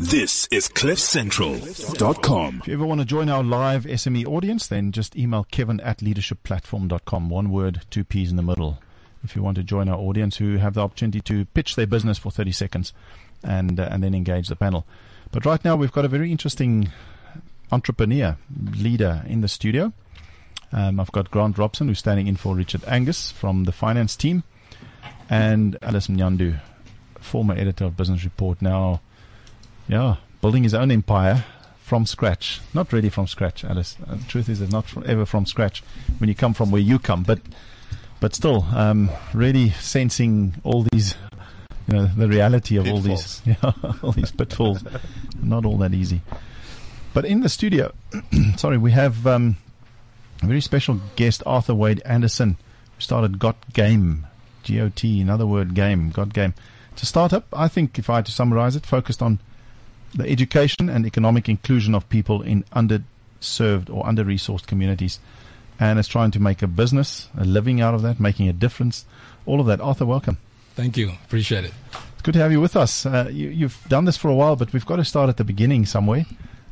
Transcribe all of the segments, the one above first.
This is CliffCentral.com. If you ever want to join our live SME audience, then just email kevin@leadershipplatform.com. One word, 2 P's in the middle. If you want to join our audience who have the opportunity to pitch their business for 30 seconds and then engage the panel. But right now we've got a very interesting entrepreneur, leader in the studio. I've got Grant Robson, who's standing in for Richard Angus from the finance team, and Alice Mnyandu, former editor of Business Report, now building his own empire from scratch. Not really from scratch, Alice. The truth is it's not ever from scratch when you come from where you come, but still, really sensing all these, the reality of pitfalls. all these pitfalls. Not all that easy. But in the studio, we have a very special guest, Arthur Wade Anderson, who started Got Game, G-O-T, another word, game, Got Game. It's a startup, I think, if I had to summarize it, focused on the education and economic inclusion of people in underserved or under-resourced communities. And it's trying to make a business, a living out of that, making a difference, all of that. Arthur, welcome. Thank you. Appreciate it. It's good to have you with us. You've done this for a while, but we've got to start at the beginning somewhere.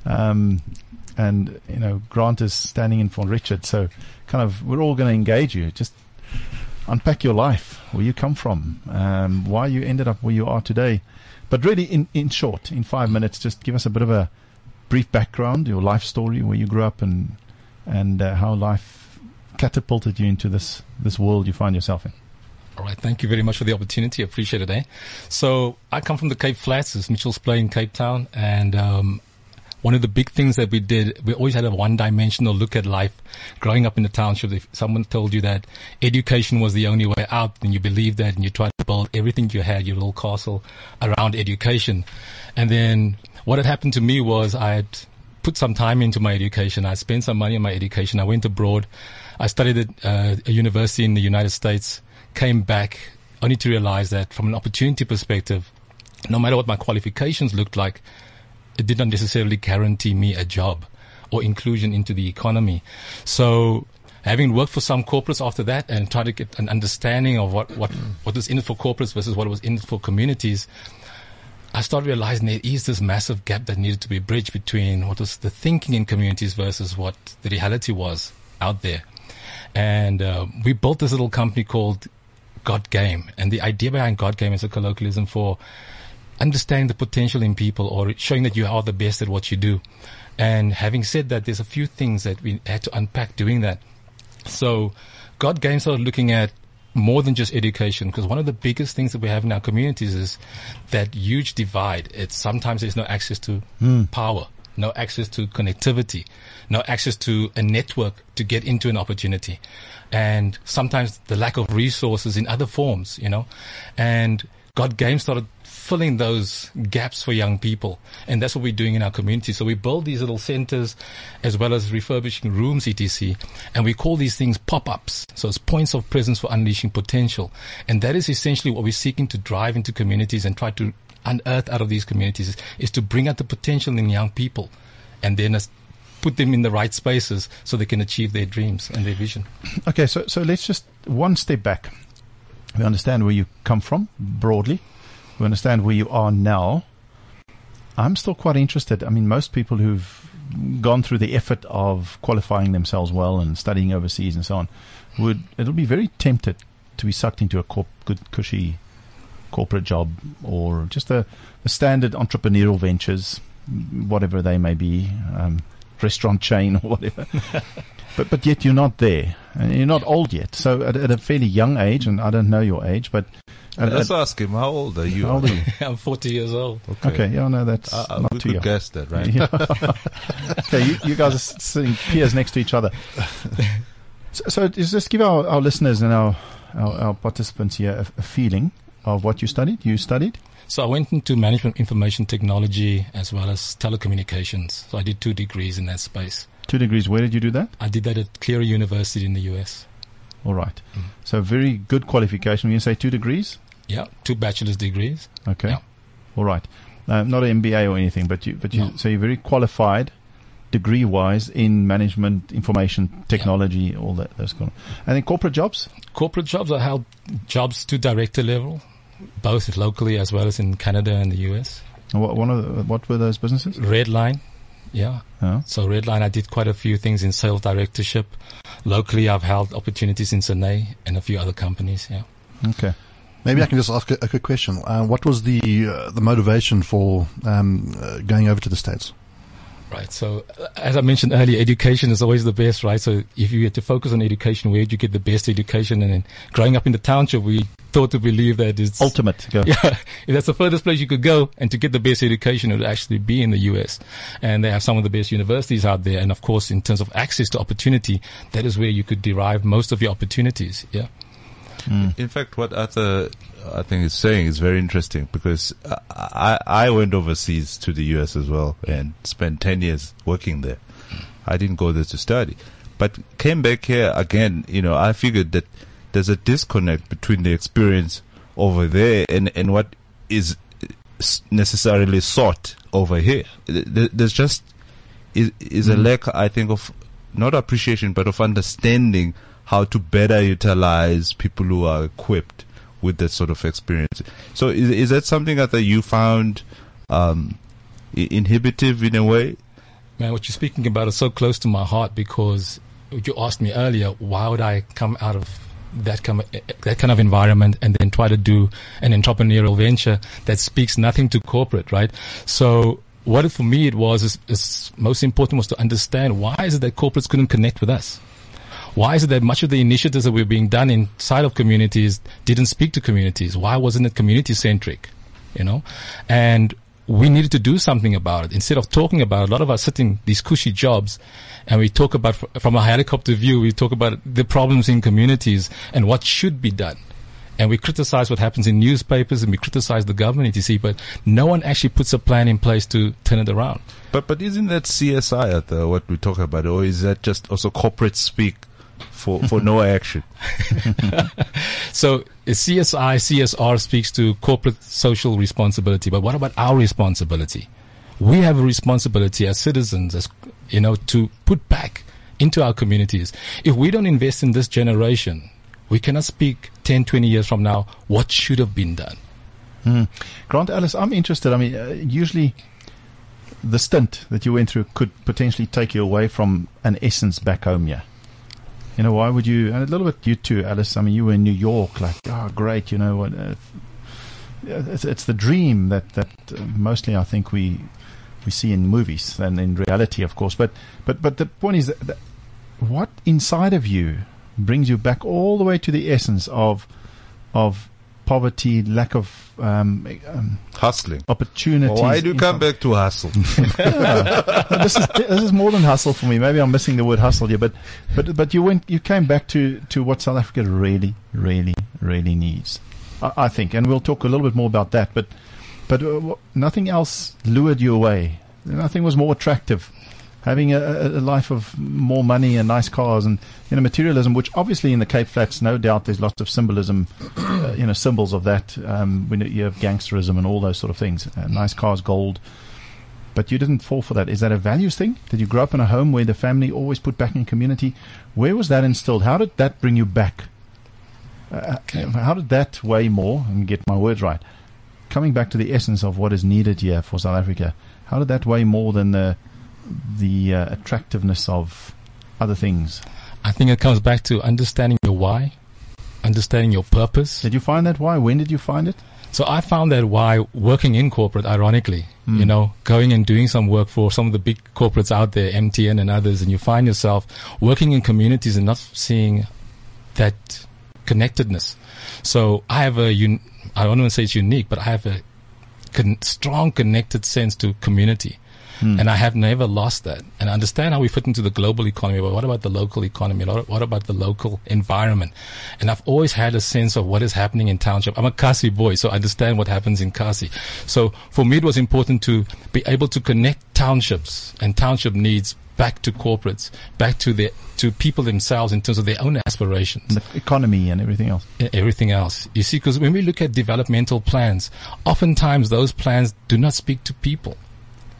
Grant is standing in for Richard, so we're all going to engage you. Just unpack your life, where you come from, why you ended up where you are today. But really, in short, in 5 minutes, just give us a bit of a brief background, your life story, where you grew up, and how life catapulted you into this world you find yourself in. All right. Thank you very much for the opportunity. I appreciate it. So I come from the Cape Flats, it's Mitchell's Plain in Cape Town, and one of the big things that we did, we always had a one-dimensional look at life. Growing up in the township, if someone told you that education was the only way out, then you believed that, and you tried to build everything you had, your little castle, around education. And then what had happened to me was I had put some time into my education. I spent some money on my education. I went abroad. I studied at a university in the United States, came back only to realize that from an opportunity perspective, no matter what my qualifications looked like, it did not necessarily guarantee me a job or inclusion into the economy. So having worked for some corporates after that and tried to get an understanding of what was in it for corporates versus what was in it for communities, I started realizing there is this massive gap that needed to be bridged between what was the thinking in communities versus what the reality was out there. And we built this little company called Got Game. And the idea behind Got Game is a colloquialism for understanding the potential in people or showing that you are the best at what you do. And having said that, there's a few things that we had to unpack doing that. So Got Game started looking at more than just education, because one of the biggest things that we have in our communities is that huge divide. It's sometimes there's no access to power, no access to connectivity, no access to a network to get into an opportunity. And sometimes the lack of resources in other forms, and Got Game started filling those gaps for young people. And that's what we're doing in our community. So we build these little centers as well as refurbishing rooms, etc. And we call these things pop-ups. So it's points of presence for unleashing potential. And that is essentially what we're seeking to drive into communities and try to unearth out of these communities is to bring out the potential in young people and then put them in the right spaces so they can achieve their dreams and their vision. Okay, so let's just one step back. We understand where you come from broadly. We understand where you are now. I'm still quite interested. I mean, most people who've gone through the effort of qualifying themselves well and studying overseas and so on, it'll be very tempted to be sucked into a good, cushy corporate job or just the standard entrepreneurial ventures, whatever they may be, restaurant chain or whatever. But yet you're not there, and you're not old yet. So at a fairly young age, and I don't know your age, but let's ask him, how old are you? How old are you? I'm 40 years old. Okay, that's not too young. We could guess that, right? Okay, you guys are sitting peers next to each other. So just give our listeners and our participants here a feeling of what you studied. You studied? So I went into management information technology as well as telecommunications. So I did 2 degrees in that space. 2 degrees. Where did you do that? I did that at Cleary University in the US. All right. So very good qualification. When you say 2 degrees? Yeah, 2 bachelor's degrees. Okay. Yeah. All right. Not an MBA or anything, but so you're very qualified, degree-wise, in management, information, technology, all that. Those kind of. And then corporate jobs? Corporate jobs, I held jobs to director level, both locally as well as in Canada and the US. What were those businesses? Redline. Yeah. Oh. So Redline, I did quite a few things in sales directorship. Locally, I've held opportunities in Sine and a few other companies. Yeah. Okay. Maybe I can just ask a quick question. What was the motivation for going over to the States? Right. So, as I mentioned earlier, education is always the best, right? So, if you had to focus on education, where do you get the best education? And then growing up in the township, we thought to believe that it's Ultimate. Go. Yeah, if that's the furthest place you could go, and to get the best education, it would actually be in the US. And they have some of the best universities out there. And of course, in terms of access to opportunity, that is where you could derive most of your opportunities. Yeah. In fact, what Arthur, I think, is saying is very interesting, because I went overseas to the US as well and spent 10 years working there. I didn't go there to study, but came back here again. I figured that there's a disconnect between the experience over there and what is necessarily sought over here. There's just is a lack, I think, of not appreciation, but of understanding how to better utilize people who are equipped with that sort of experience. So is that something that you found inhibitive in a way? Man, what you're speaking about is so close to my heart, because you asked me earlier, why would I come out of that kind of environment and then try to do an entrepreneurial venture that speaks nothing to corporate, right? So what for me it was is most important was to understand, why is it that corporates couldn't connect with us? Why is it that much of the initiatives that were being done inside of communities didn't speak to communities? Why wasn't it community-centric? And we needed to do something about it. Instead of talking about it, a lot of us sit in these cushy jobs and we talk about, from a helicopter view, we talk about the problems in communities and what should be done. And we criticize what happens in newspapers and we criticize the government, but no one actually puts a plan in place to turn it around. But isn't that CSI what we talk about, or is that just also corporate speak for no action? So CSR speaks to corporate social responsibility, but what about our responsibility? We have a responsibility as citizens, to put back into our communities. If we don't invest in this generation, we cannot speak 10, 20 years from now what should have been done. Grant Ellis, I'm interested. Usually the stint that you went through could potentially take you away from an essence back home here. Why would you, and a little bit you too, Alice, you were in New York, great, it's the dream that mostly I think we see in movies and in reality, of course. But the point is that what inside of you brings you back all the way to the essence of poverty, lack of hustling, opportunities. Well, why do you come back to hustle? This is more than hustle for me. Maybe I'm missing the word hustle here, but you came back to what South Africa really, really, really needs, I think, and we'll talk a little bit more about that. But nothing else lured you away. Nothing was more attractive. Having a life of more money and nice cars and materialism, which obviously in the Cape Flats, no doubt, there's lots of symbolism, symbols of that. When you have gangsterism and all those sort of things, nice cars, gold. But you didn't fall for that. Is that a values thing? Did you grow up in a home where the family always put back in community? Where was that instilled? How did that bring you back? How did that weigh more? And get my words right. Coming back to the essence of what is needed here for South Africa. How did that weigh more than the attractiveness of other things? I think it comes back to understanding your why, understanding your purpose. Did you find that why? When did you find it? So I found that why working in corporate, ironically, going and doing some work for some of the big corporates out there, MTN and others, and you find yourself working in communities and not seeing that connectedness. So I have I don't want to say it's unique, but I have a strong connected sense to community. And I have never lost that. And I understand how we fit into the global economy, but what about the local economy? What about the local environment? And I've always had a sense of what is happening in township. I'm a Kasi boy, so I understand what happens in Kasi. So for me, it was important to be able to connect townships and township needs back to corporates, back to people themselves in terms of their own aspirations. The economy and everything else. Everything else. You see, because when we look at developmental plans, oftentimes those plans do not speak to people.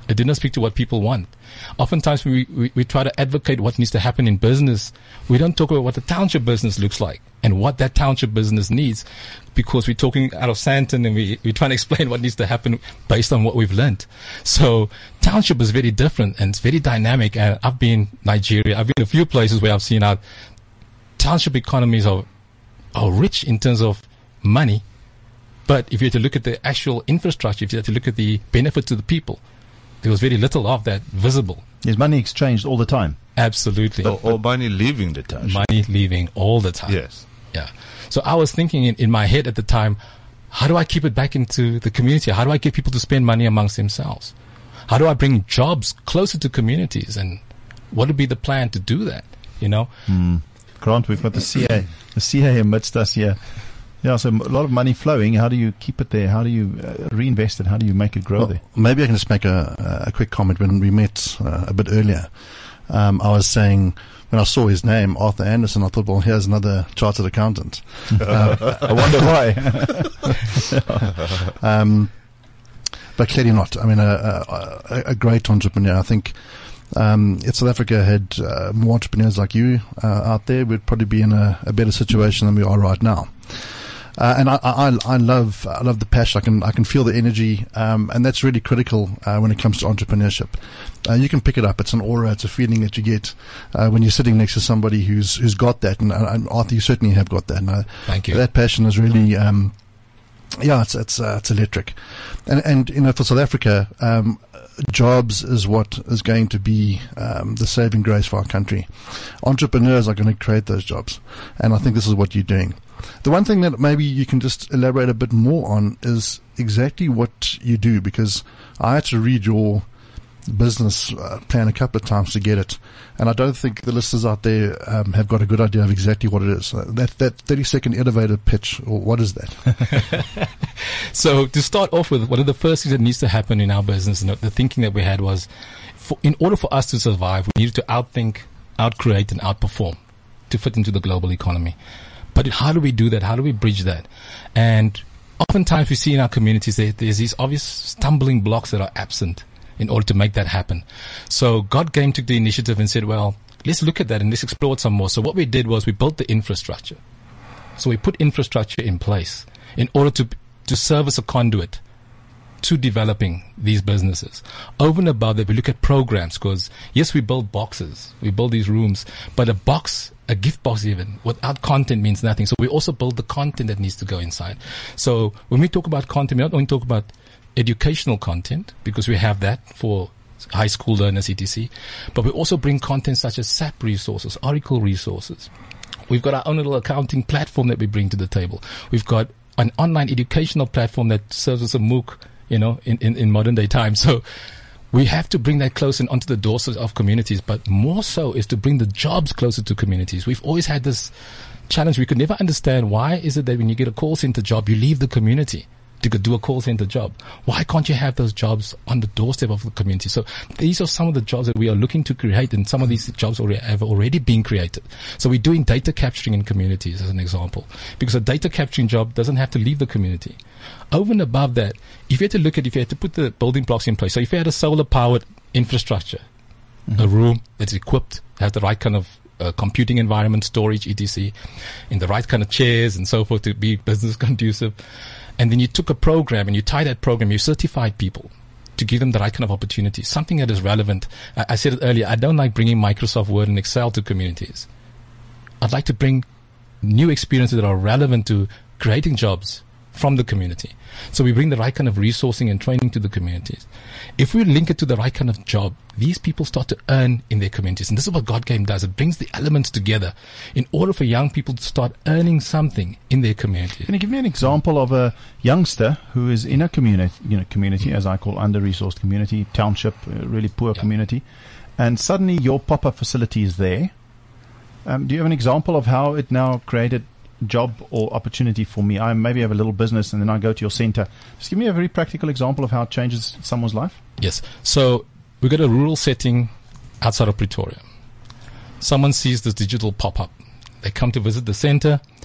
It did not speak to what people want. Oftentimes when we try to advocate what needs to happen in business, we don't talk about what the township business looks like and what that township business needs, because we're talking out of Sandton and we're trying to explain what needs to happen based on what we've learned. So township is very different and it's very dynamic. And I've been Nigeria. I've been a few places where I've seen our township economies are rich in terms of money. But if you had to look at the actual infrastructure, if you had to look at the benefit to the people, there was very little of that visible. Is money exchanged all the time? Absolutely. Or money leaving the township. Money leaving all the time. Yes. Yeah. So I was thinking in my head at the time, how do I keep it back into the community? How do I get people to spend money amongst themselves? How do I bring jobs closer to communities? And what would be the plan to do that? You know? Grant, we've got the CA amidst us here. Yeah, so a lot of money flowing. How do you keep it there? How do you reinvest it? How do you make it grow there? Maybe I can just make a quick comment. When we met a bit earlier, I was saying, when I saw his name, Arthur Anderson, I thought, well, here's another chartered accountant. I wonder why. But clearly not. I mean, a great entrepreneur. I think if South Africa had more entrepreneurs like you out there, we'd probably be in a better situation than we are right now. And I love the passion. I can feel the energy, and that's really critical when it comes to entrepreneurship. You can pick it up. It's an aura. It's a feeling that you get when you're sitting next to somebody who's got that. And Arthur, you certainly have got that. And thank you. That passion is really, it's electric. And you know, for South Africa, jobs is what is going to be the saving grace for our country. Entrepreneurs are going to create those jobs, and I think this is what you're doing. The one thing that maybe you can just elaborate a bit more on is exactly what you do, because I had to read your business plan a couple of times to get it, and I don't think the listeners out there have got a good idea of exactly what it is. That 30-second elevator pitch, or what is that? So to start off with, one of the first things that needs to happen in our business, and the thinking that we had was, in order for us to survive, we needed to outthink, outcreate, and outperform to fit into the global economy. But how do we do that? How do we bridge that? And oftentimes we see in our communities there's these obvious stumbling blocks that are absent in order to make that happen. So God took the initiative and said, well, let's look at that and let's explore it some more. So what we did was we built the infrastructure. So we put infrastructure in place in order to serve as a conduit to developing these businesses. Over and above that, we look at programs, because yes, we build boxes, we build these rooms, but a gift box even, without content means nothing. So we also build the content that needs to go inside. So when we talk about content, we not only talk about educational content, because we have that for high school learners, etc., but we also bring content such as SAP resources, Oracle resources. We've got our own little accounting platform that we bring to the table. We've got an online educational platform that serves as a MOOC, in modern day times. So we have to bring that closer onto the doors of communities, but more so is to bring the jobs closer to communities. We've always had this challenge. We could never understand, why is it that when you get a call center job, you leave the community to go do a call center job? Why can't you have those jobs on the doorstep of the community? So these are some of the jobs that we are looking to create, and some of these jobs have already been created. So we're doing data capturing in communities as an example, because a data capturing job doesn't have to leave the community. Over and above that, if you had to put the building blocks in place, so if you had a solar powered infrastructure, a room that's equipped, has the right kind of computing environment, storage, etc., in the right kind of chairs and so forth to be business conducive. And then you took a program and you tie that program, you certified people to give them the right kind of opportunities, something that is relevant. I said it earlier, I don't like bringing Microsoft Word and Excel to communities. I'd like to bring new experiences that are relevant to creating jobs from the community. So we bring the right kind of resourcing and training to the communities. If we link it to the right kind of job, these people start to earn in their communities. And this is what God Game does. It brings the elements together in order for young people to start earning something in their community. Can you give me an example of a youngster who is in a community, as I call under-resourced community, township, really poor community, and suddenly your pop-up facility is there? Do you have an example of how it now created job or opportunity for me? I maybe have a little business and then I go to your center. Just give me a very practical example of how it changes someone's life. Yes. So we've got a rural setting outside of Pretoria. Someone sees this digital pop-up. They come to visit the center.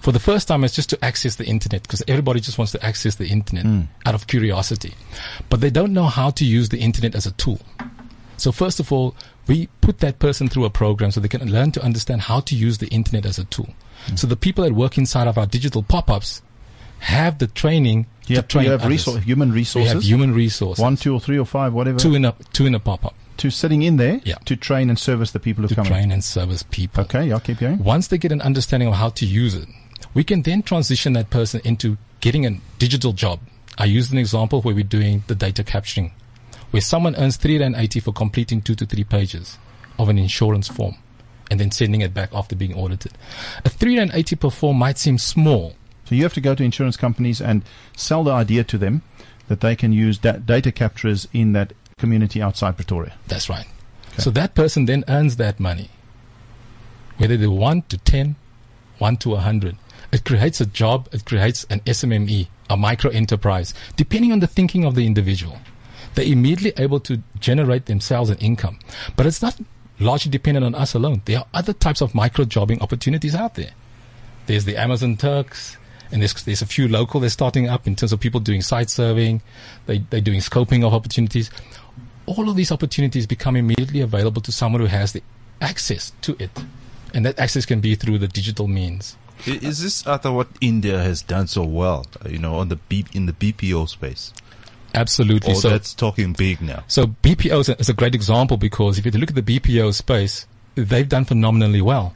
For the first time, it's just to access the internet, because everybody just wants to access the internet out of curiosity. But they don't know how to use the internet as a tool. So first of all, we put that person through a program so they can learn to understand how to use the internet as a tool. So the people that work inside of our digital pop-ups have the training to train others. Human resources. We have human resources. 1, 2, or 3, or 5, whatever. Two in a pop-up. To sitting in there Yeah. to train and service the people who come in. To train and service people. Okay, I'll keep going. Once they get an understanding of how to use it, we can then transition that person into getting a digital job. I used an example where we're doing the data capturing, where someone earns R380 for completing 2 to 3 pages of an insurance form and then sending it back after being audited. A R380 per form might seem small. So you have to go to insurance companies and sell the idea to them that they can use data capturers in that community outside Pretoria. That's right. Okay. So that person then earns that money, whether they're 1 to 10, 1 to 100. It creates a job, it creates an SMME, a micro enterprise, depending on the thinking of the individual. They're immediately able to generate themselves an income. But it's not largely dependent on us alone. There are other types of micro jobbing opportunities out there. There's the Amazon Turks, and there's a few local they're starting up in terms of people doing site surveying. They're doing scoping of opportunities. All of these opportunities become immediately available to someone who has the access to it. And that access can be through the digital means. Is this, Arthur, what India has done so well, in the BPO space? Absolutely. Or So that's talking big now. So BPO is a great example, because if you look at the BPO space, they've done phenomenally well.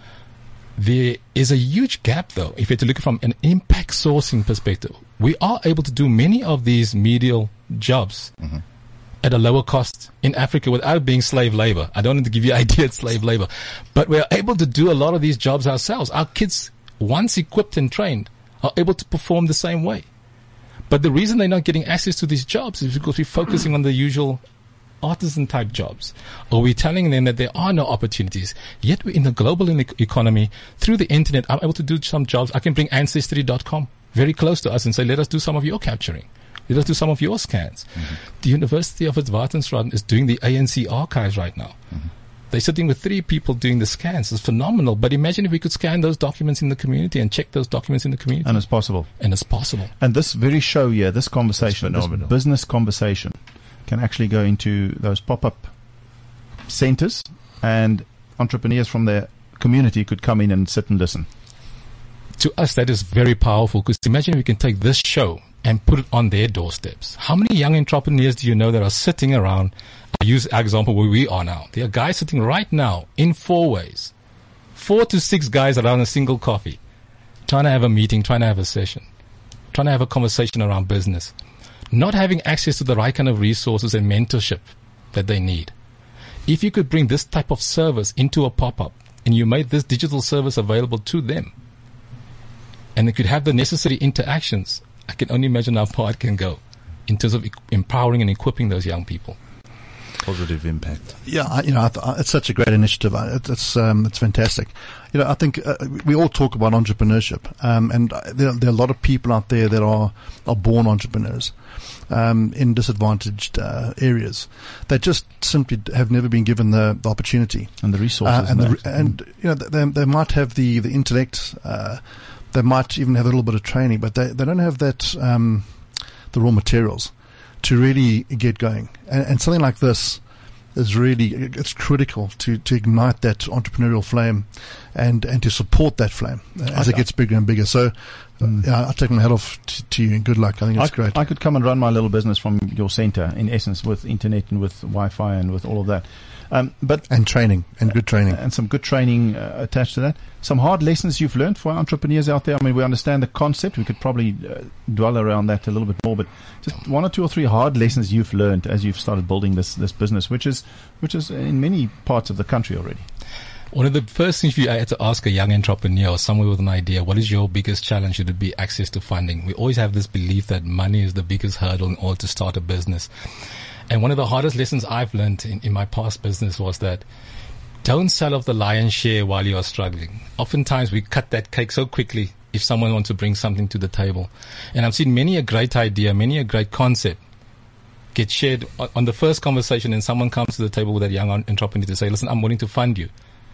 There is a huge gap, though, if you look from an impact sourcing perspective. We are able to do many of these medial jobs at a lower cost in Africa without being slave labor. I don't want to give you an idea it's slave labor, but we're able to do a lot of these jobs ourselves. Our kids, once equipped and trained, are able to perform the same way. But the reason they're not getting access to these jobs is because we're focusing on the usual artisan type jobs, or we're telling them that there are no opportunities. Yet we're in the global economy. Through the internet, I'm able to do some jobs. I can bring Ancestry.com very close to us and say, let us do some of your capturing. Let us do some of your scans. The University of Witwatersrand is doing the ANC archives right now. They're sitting with 3 people doing the scans. It's phenomenal. But imagine if we could scan those documents in the community and check those documents in the community. And it's possible. And it's possible. And this very show here, this conversation, this phenomenal. business conversation, can actually go into those pop-up centers, and entrepreneurs from their community could come in and sit and listen. To us, that is very powerful, because imagine if we can take this show and put it on their doorsteps. How many young entrepreneurs do you know that are sitting around? I use our example where we are now. There are guys sitting right now in 4 ways. 4 to 6 guys around a single coffee, trying to have a meeting, trying to have a session, trying to have a conversation around business, not having access to the right kind of resources and mentorship that they need. If you could bring this type of service into a pop-up and you made this digital service available to them, and they could have the necessary interactions, I can only imagine how far it can go in terms of empowering and equipping those young people. Positive impact. Yeah, it's such a great initiative. It's fantastic. I think we all talk about entrepreneurship, and there are a lot of people out there that are born entrepreneurs in disadvantaged areas that just simply have never been given the opportunity And the resources. they might have the intellect. They might even have a little bit of training, but they don't have that the raw materials to really get going. And something like this is really, it's critical to ignite that entrepreneurial flame and to support that flame as it gets bigger and bigger. So I take my hat off to you, and good luck. I think it's great. I could come and run my little business from your center, in essence, with internet and with Wi-Fi and with all of that. And training, and good training. And some good training attached to that. Some hard lessons you've learned for our entrepreneurs out there. I mean, we understand the concept. We could probably dwell around that a little bit more, but just 1 or 2 or 3 hard lessons you've learned as you've started building this business, which is in many parts of the country already. One of the first things I had to ask a young entrepreneur or someone with an idea, what is your biggest challenge? Should it be access to funding? We always have this belief that money is the biggest hurdle in order to start a business. And one of the hardest lessons I've learned in my past business was that don't sell off the lion's share while you are struggling. Oftentimes we cut that cake so quickly if someone wants to bring something to the table. And I've seen many a great idea, many a great concept get shared on the first conversation, and someone comes to the table with that young entrepreneur to say, listen, I'm willing to fund you.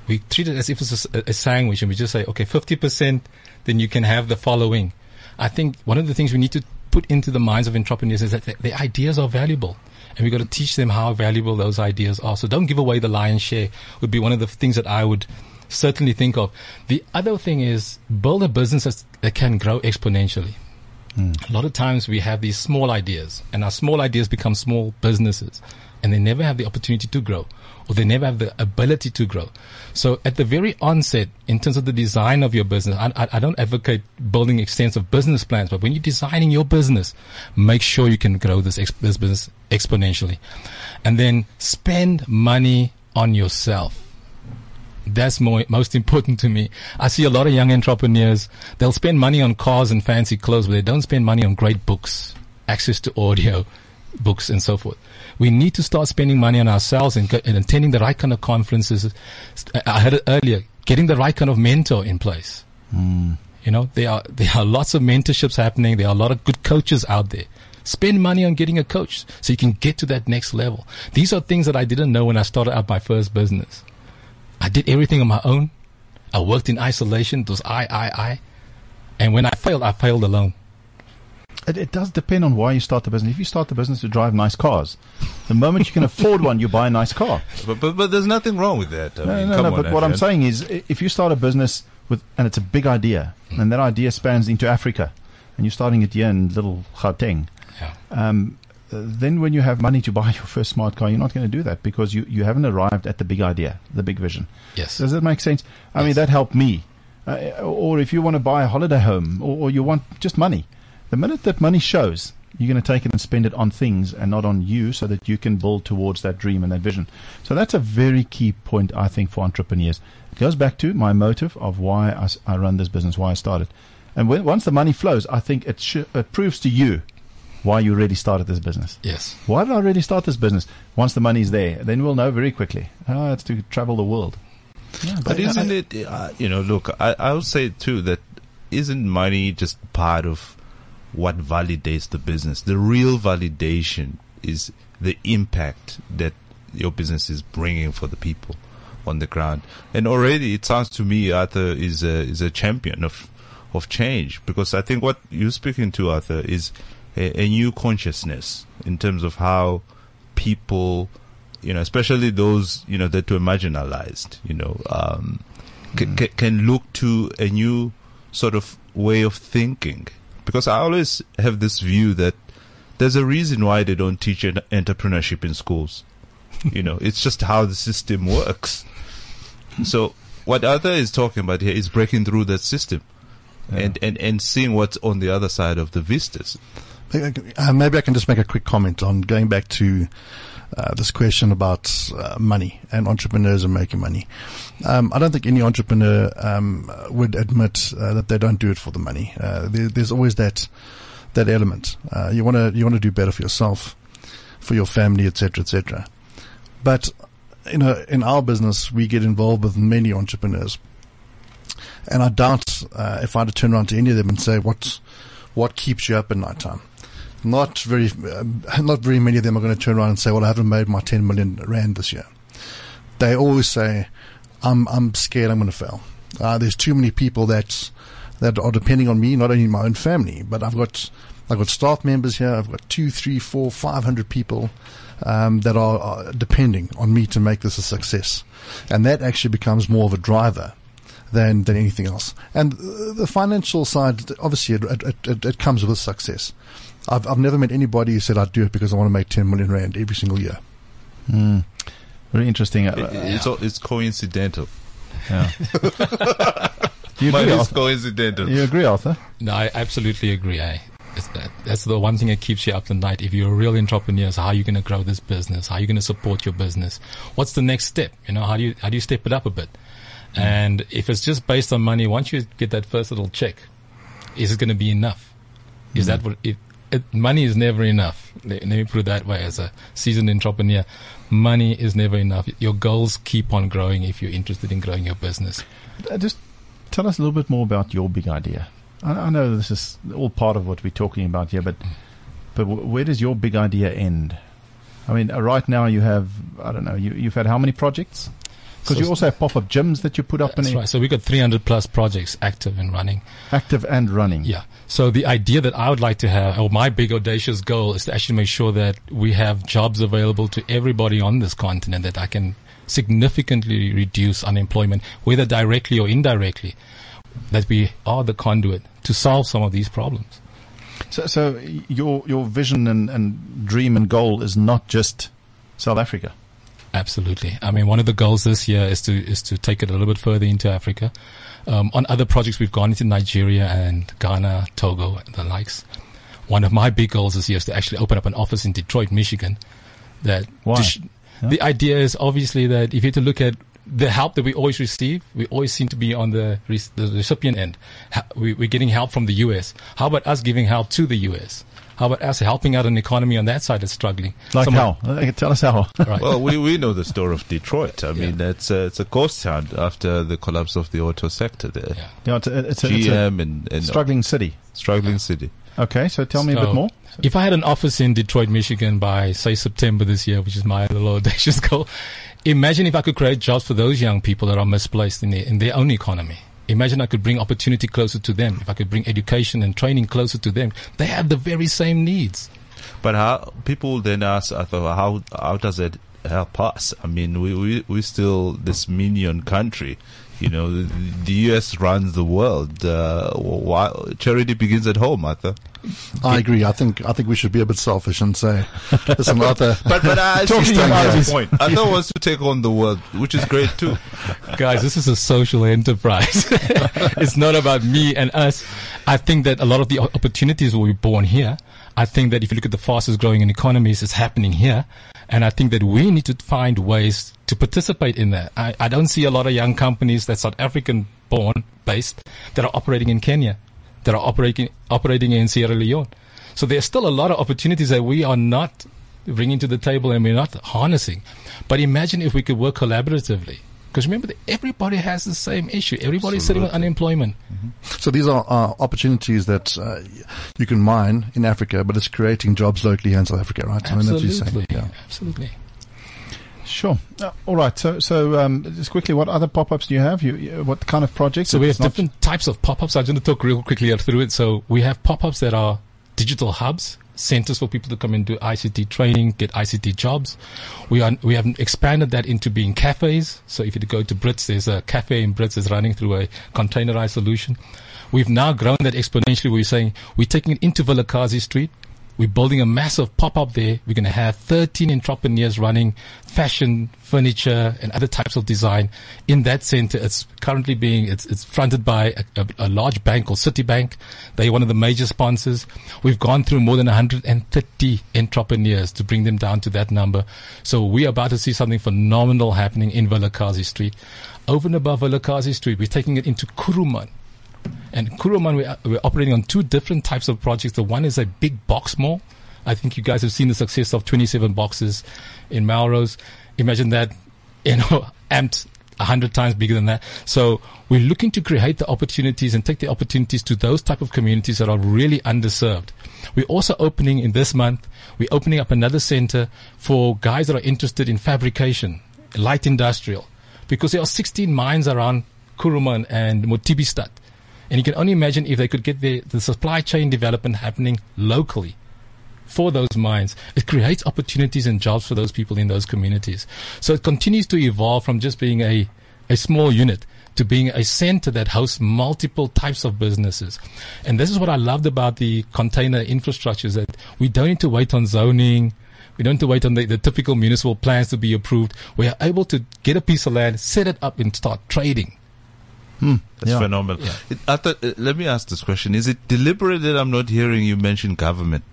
We treat it as if it's a sandwich, and we just say, okay, 50%, then you can have the following. I think one of the things we need to put into the minds of entrepreneurs is that the ideas are valuable, and we've got to teach them how valuable those ideas are. So don't give away the lion's share would be one of the things that I would certainly think of. The other thing is build a business that can grow exponentially. A lot of times we have these small ideas, and our small ideas become small businesses, and they never have the opportunity to grow, or they never have the ability to grow. So at the very onset, in terms of the design of your business, I don't advocate building extensive business plans, but when you're designing your business, make sure you can grow this business exponentially. And then spend money on yourself. That's most important to me. I see a lot of young entrepreneurs, they'll spend money on cars and fancy clothes, but they don't spend money on great books, access to audio, books, and so forth. We need to start spending money on ourselves and attending the right kind of conferences. I heard it earlier, getting the right kind of mentor in place. You know, there are lots of mentorships happening. There are a lot of good coaches out there. Spend money on getting a coach so you can get to that next level. These are things that I didn't know when I started out my first business. I did everything on my own. I worked in isolation. It was I. And when I failed alone. It does depend on why you start the business. If you start the business to drive nice cars, the moment you can afford one, you buy a nice car. But there's nothing wrong with that. But what I'm saying is, if you start a business and it's a big idea, and that idea spans into Africa, and you're starting it here in little Gauteng, then when you have money to buy your first smart car, you're not going to do that because you haven't arrived at the big idea, the big vision. Yes. Does that make sense? I mean, that helped me. Or if you want to buy a holiday home, or you want just money, the minute that money shows, you're going to take it and spend it on things and not on you, so that you can build towards that dream and that vision. So that's a very key point, I think, for entrepreneurs. It goes back to my motive of why I run this business, why I started. And once the money flows, I think it proves to you why you really started this business. Yes. Why did I really start this business? Once the money's there, then we'll know very quickly. It's to travel the world. Yeah, but isn't it, look, I would say too that isn't money just part of what validates the business? The real validation is the impact that your business is bringing for the people on the ground. And already it sounds to me Arthur is a champion of change, because I think what you're speaking to, Arthur, is a new consciousness in terms of how people, especially those, that were marginalized, can look to a new sort of way of thinking. Because I always have this view that there's a reason why they don't teach entrepreneurship in schools. It's just how the system works. So what Arthur is talking about here is breaking through that system and seeing what's on the other side of the vistas. Maybe I can just make a quick comment on going back to this question about money and entrepreneurs and making money. I don't think any entrepreneur would admit that they don't do it for the money. There's always that element. You want to do better for yourself, for your family, etc., etc. But in our business, we get involved with many entrepreneurs, and I doubt if I had to turn around to any of them and say, "What keeps you up at night time?" Not very many of them are going to turn around and say, "Well, I haven't made my 10 million rand this year." They always say, "I'm scared I'm going to fail. There's too many people that are depending on me, not only my own family, but I've got staff members here. I've got 200, 300, 400, 500 people that are depending on me to make this a success," and that actually becomes more of a driver than anything else. And the financial side, obviously, it comes with success. I've never met anybody who said, "I'd do it because I want to make 10 million rand every single year." Very interesting. It's coincidental. Yeah. Do you agree, It's Arthur? coincidental. You agree, Arthur? No, I absolutely agree. That's the one thing that keeps you up at night. If you're a real entrepreneur, how are you going to grow this business? How are you going to support your business? What's the next step? How do you step it up a bit? And if it's just based on money, once you get that first little check, is it going to be enough? Is that what money is never enough. Let me put it that way. As a seasoned entrepreneur, money is never enough. Your goals keep on growing if you're interested in growing your business. Just tell us a little bit more about your big idea. I know this is all part of what we're talking about here, but where does your big idea end? I mean, right now you have, I don't know, you've had how many projects? Because you also have pop-up gyms that you put up That's right. So we've got 300 plus projects active and running. Active and running. Yeah. So the idea that I would like to have, or my big audacious goal, is to actually make sure that we have jobs available to everybody on this continent, that I can significantly reduce unemployment, whether directly or indirectly, that we are the conduit to solve some of these problems. So your vision and dream and goal is not just South Africa. Absolutely. I mean, one of the goals this year is to take it a little bit further into Africa. On other projects, we've gone into Nigeria and Ghana, Togo, and the likes. One of my big goals this year is to actually open up an office in Detroit, Michigan. Why? The idea is obviously that if you had to look at the help that we always receive, we always seem to be on the recipient end. We're getting help from the U.S. How about us giving help to the U.S.? How about us helping out an economy on that side that's struggling? Like how? Tell us how. Right. Well, we know the story of Detroit. I mean, it's a ghost town after the collapse of the auto sector there. Yeah, it's GM a and struggling city. Struggling city. Okay, so tell me a bit more. If I had an office in Detroit, Michigan by, say, September this year, which is my little audacious goal, imagine if I could create jobs for those young people that are misplaced in their own economy. Imagine I could bring opportunity closer to them. If I could bring education and training closer to them, they have the very same needs. But how people then ask, I thought, how does it help us? I mean, we still this minion country. You know, the U.S. runs the world. Charity begins at home, Arthur. I agree. I think we should be a bit selfish and say, listen, Arthur. But I talking about his point. Arthur wants to take on the world, which is great too. Guys, this is a social enterprise. It's not about me and us. I think that a lot of the opportunities will be born here. I think that if you look at the fastest growing economies, it's happening here. And I think that we need to find ways to participate in that. I don't see a lot of young companies that's South African born based that are operating in Kenya, that are operating in Sierra Leone. So there's still a lot of opportunities that we are not bringing to the table and we're not harnessing. But imagine if we could work collaboratively. Because remember, that everybody has the same issue. Everybody's sitting with unemployment. Mm-hmm. So these are opportunities that you can mine in Africa, but it's creating jobs locally here in South Africa, right? Absolutely. I mean, that's what you're saying. Yeah. Absolutely. Sure. All right. So just quickly, what other pop-ups do you have? What kind of projects? So we have different types of pop-ups. I'm going to talk real quickly through it. So we have pop-ups that are digital hubs, centers for people to come and do ICT training, get ICT jobs. We have expanded that into being cafes. So if you go to Brits, there's a cafe in Brits that's running through a containerized solution. We've now grown that exponentially. We're saying we're taking it into Vilakazi Street. We're building a massive pop-up there. We're going to have 13 entrepreneurs running fashion, furniture, and other types of design in that center. It's currently it's fronted by a large bank called Citibank. They're one of the major sponsors. We've gone through more than 130 entrepreneurs to bring them down to that number. So we're about to see something phenomenal happening in Vilakazi Street. Over and above Vilakazi Street, we're taking it into Kuruman. And Kuruman, we're operating on two different types of projects. The one is a big box mall. I think you guys have seen the success of 27 boxes in Melrose. Imagine that, amped 100 times bigger than that. So we're looking to create the opportunities and take the opportunities to those type of communities that are really underserved. We're also opening in this month, we're opening up another center for guys that are interested in fabrication, light industrial, because there are 16 mines around Kuruman and Motibistad. And you can only imagine if they could get the supply chain development happening locally for those mines. It creates opportunities and jobs for those people in those communities. So it continues to evolve from just being a small unit to being a center that hosts multiple types of businesses. And this is what I loved about the container infrastructure, is that we don't need to wait on zoning. We don't need to wait on the typical municipal plans to be approved. We are able to get a piece of land, set it up, and start trading. That's phenomenal. Yeah. Let me ask this question. Is it deliberate that I'm not hearing you mention government?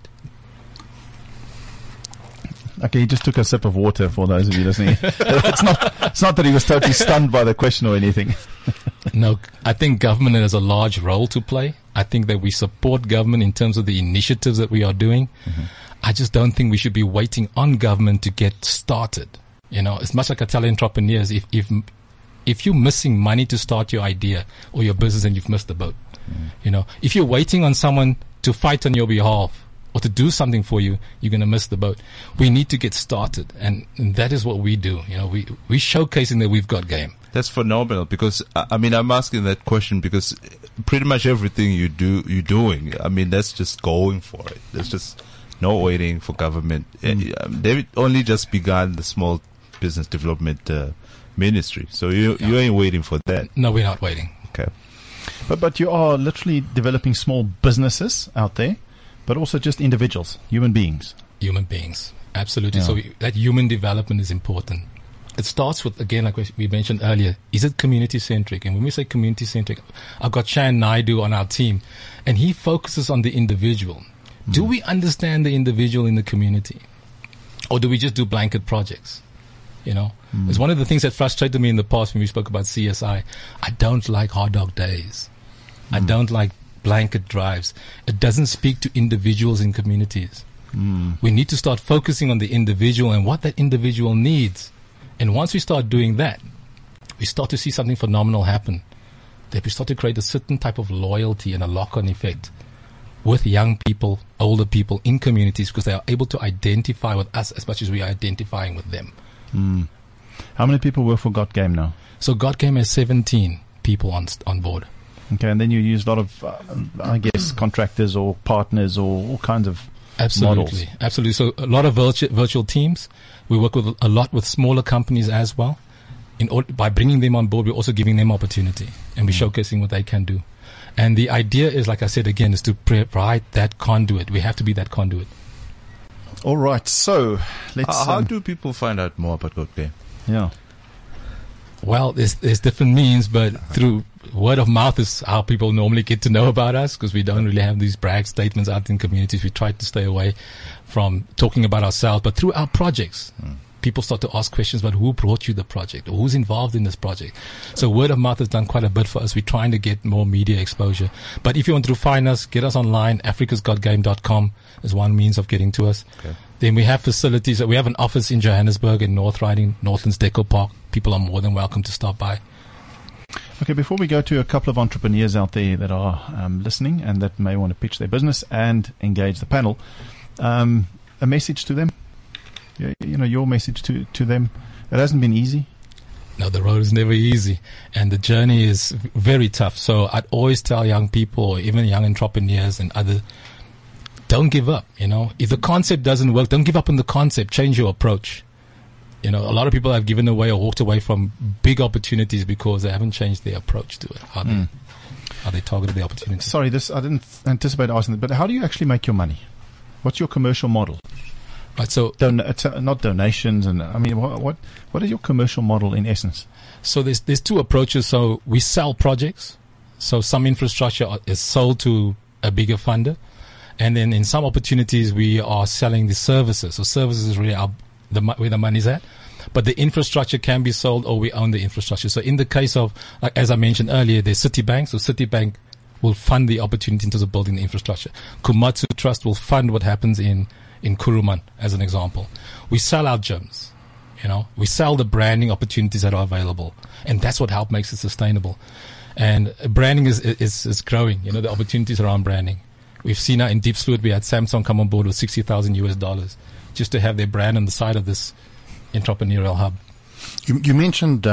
Okay, he just took a sip of water for those of you listening. It's not that he was totally stunned by the question or anything. No, I think government has a large role to play. I think that we support government in terms of the initiatives that we are doing. Mm-hmm. I just don't think we should be waiting on government to get started. It's much like I tell entrepreneurs, if you're missing money to start your idea or your business, then you've missed the boat. If you're waiting on someone to fight on your behalf or to do something for you, you're going to miss the boat. We need to get started, and that is what we do. We showcasing that we've got game. That's phenomenal, because I'm asking that question because pretty much everything you're doing. That's just going for it. There's just no waiting for government. They've only just begun the small business development ministry, so you ain't waiting for that. No, we're not waiting. Okay, but you are literally developing small businesses out there, but also just individuals, human beings. Human beings, absolutely. Yeah. So that human development is important. It starts with, again, like we mentioned earlier, is it community-centric? And when we say community-centric, I've got Shan Naidu on our team, and he focuses on the individual. Do we understand the individual in the community? Or do we just do blanket projects? It's one of the things that frustrated me in the past when we spoke about CSI. I don't like hot dog days. I don't like blanket drives. It doesn't speak to individuals in communities. We need to start focusing on the individual and what that individual needs. And once we start doing that, we start to see something phenomenal happen. That we start to create a certain type of loyalty and a lock-on effect with young people, older people in communities, because they are able to identify with us as much as we are identifying with them. How many people work for Got Game now? So Got Game has 17 people on board. Okay, and then you use a lot of, contractors or partners or all kinds of models. Absolutely. So a lot of virtual teams. We work with a lot with smaller companies as well. By bringing them on board, we're also giving them opportunity, and we're showcasing what they can do. And the idea is, like I said again, is to provide that conduit. We have to be that conduit. All right, so let's. How do people find out more about Got Game? Yeah. Well, there's different means, but through word of mouth is how people normally get to know about us, because we don't really have these brag statements out in communities. We try to stay away from talking about ourselves, but through our projects, people start to ask questions about who brought you the project or who's involved in this project. So word of mouth has done quite a bit for us. We're trying to get more media exposure. But if you want to find us, get us online. africasgotgame.com is one means of getting to us. Okay. Then we have facilities. We have an office in Johannesburg in North Riding, Northlands Deco Park. People are more than welcome to stop by. Okay, before we go to a couple of entrepreneurs out there that are listening and that may want to pitch their business and engage the panel, a message to them. Your message to them. It hasn't been easy. No, the road is never easy, and the journey is very tough. So I'd always tell young people, or even young entrepreneurs and others, don't give up. If the concept doesn't work, don't give up on the concept. Change your approach. A lot of people have given away or walked away from big opportunities because they haven't changed their approach to it. How they targeted the opportunity. Sorry, I didn't anticipate asking that, but how do you actually make your money? What's your commercial model? Right, so not donations, and what is your commercial model in essence? So there's two approaches. So we sell projects. So some infrastructure is sold to a bigger funder, and then in some opportunities we are selling the services. So services is really where the money's at, but the infrastructure can be sold, or we own the infrastructure. So in the case of, like as I mentioned earlier, there's Citibank. So Citibank will fund the opportunity in terms of building the infrastructure. Komatsu Trust will fund what happens in Kuruman, as an example. We sell our gyms, we sell the branding opportunities that are available, and that's what help makes it sustainable. And branding is growing, the opportunities around branding. We've seen now in Diepsloot, we had Samsung come on board with $60,000 just to have their brand on the side of this entrepreneurial hub. You mentioned,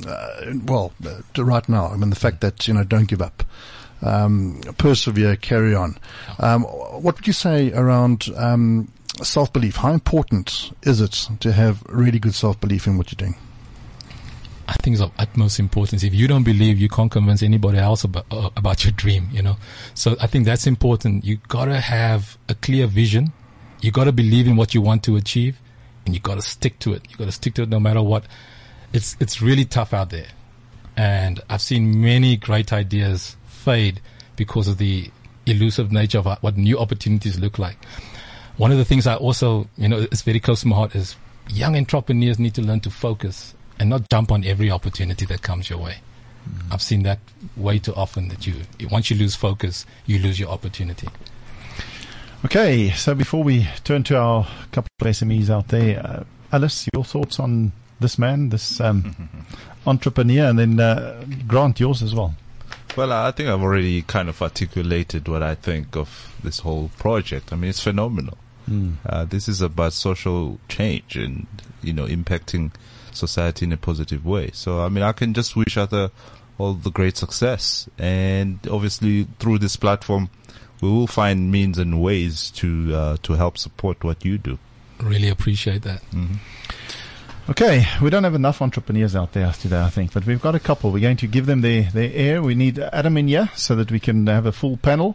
right now, the fact that, don't give up. Persevere, carry on. What would you say around self-belief? How important is it to have really good self-belief in what you're doing? I think it's of utmost importance. If you don't believe, you can't convince anybody else about your dream, So I think that's important. You gotta have a clear vision. You gotta believe in what you want to achieve, and you gotta stick to it. You gotta stick to it no matter what. It's really tough out there. And I've seen many great ideas fade because of the elusive nature of what new opportunities look like. One of the things I also, it's very close to my heart, is young entrepreneurs need to learn to focus and not jump on every opportunity that comes your way. I've seen that way too often, that once you lose focus, you lose your opportunity. Okay, so before we turn to our couple of SMEs out there, Alice, your thoughts on this man, this entrepreneur, and then Grant, yours as well. Well, I think I've already kind of articulated what I think of this whole project. I mean, it's phenomenal. This is about social change and, impacting society in a positive way. So, I mean, I can just wish Arthur all the great success. And obviously, through this platform, we will find means and ways to help support what you do. Really appreciate that. Okay, we don't have enough entrepreneurs out there today, I think, but we've got a couple. We're going to give them their air. We need Adam in here so that we can have a full panel.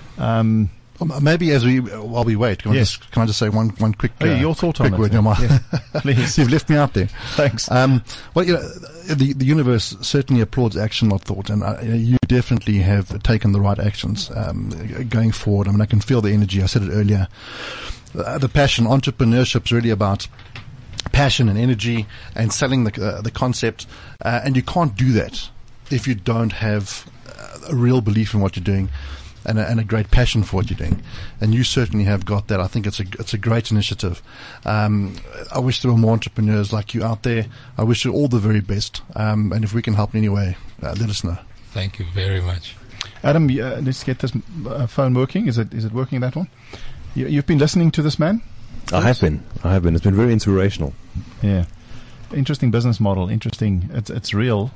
Maybe while we wait, can I just say one quick your thought on quick it? word? Yes, please. You've left me out there. Thanks. Well, the universe certainly applauds action, not thought, and you definitely have taken the right actions going forward. I mean, I can feel the energy. I said it earlier. The passion, entrepreneurship is really about passion and energy and selling the concept, and you can't do that if you don't have a real belief in what you're doing and a great passion for what you're doing. And you certainly have got that. I think it's a great initiative. I wish there were more entrepreneurs like you out there. I wish you all the very best. And if we can help in any way, let us know. Thank you very much. Adam, let's get this phone working. Is it working, that one? You've been listening to this man? I have been. It's been very inspirational. Yeah. Interesting business model. Interesting. It's real.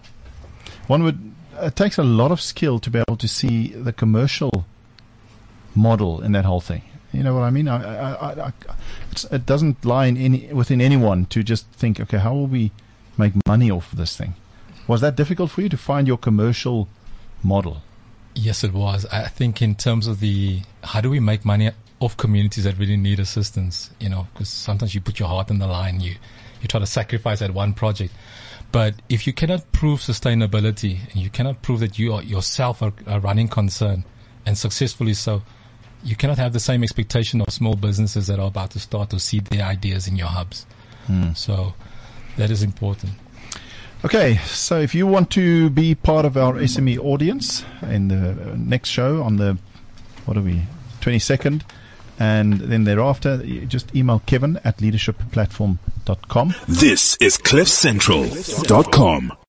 It takes a lot of skill to be able to see the commercial model in that whole thing. You know what I mean? It doesn't lie within anyone to just think, okay, how will we make money off of this thing? Was that difficult for you to find your commercial model? Yes, it was. I think in terms of how do we make money off communities that really need assistance, because sometimes you put your heart on the line, you try to sacrifice that one project. But if you cannot prove sustainability and you cannot prove that you yourself are a running concern and successfully so, you cannot have the same expectation of small businesses that are about to start to see their ideas in your hubs. So that is important. Okay, so if you want to be part of our SME audience in the next show on the 22nd, and then thereafter, you just email Kevin at leadershipplatform.com. This is CliffCentral.com.